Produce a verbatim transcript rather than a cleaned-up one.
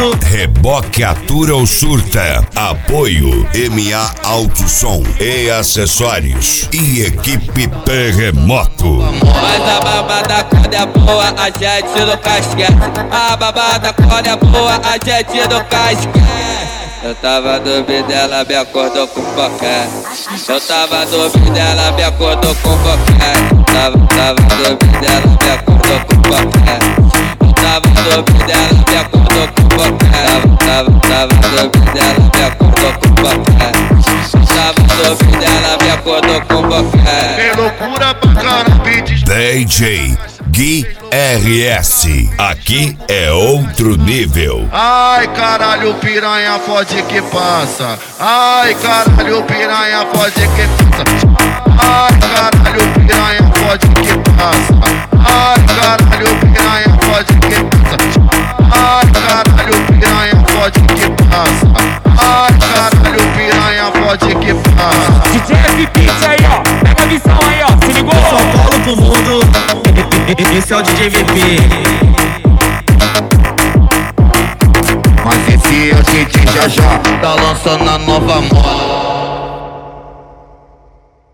mundo. Reboque atura ou surta. Apoio M A Autosom e acessórios e equipe Terremoto. Mas a babada quando é boa, a gente no casquete. A babada quando é boa, a gente no casquete. Eu tava dormindo, ela me acordou com boquete. Eu tava dormindo, ela me acordou com boquete. Tava, tava dormindo, ela me acordou com boquete. Eu tava dormindo, ela me acordou com boquete. Tava, tava dormindo, ela me acordou com boquete. Tava dormindo, ela me acordou com boquete. Tem loucura pra caramba. D J Gui R S, aqui é outro nível. Ai caralho, piranha pode que passa. Ai caralho, piranha pode que passa. Ai caralho, piranha pode que passa. Ai caralho, piranha pode que passa. Ai caralho, piranha pode que passa. Ai caralho, piranha pode que passa. D J F Beat aí ó, pega a visão aí ó, se ligou? São Paulo pro mundo, esse é o D J V P. Mas esse é o D J já já tá lançando a nova moda.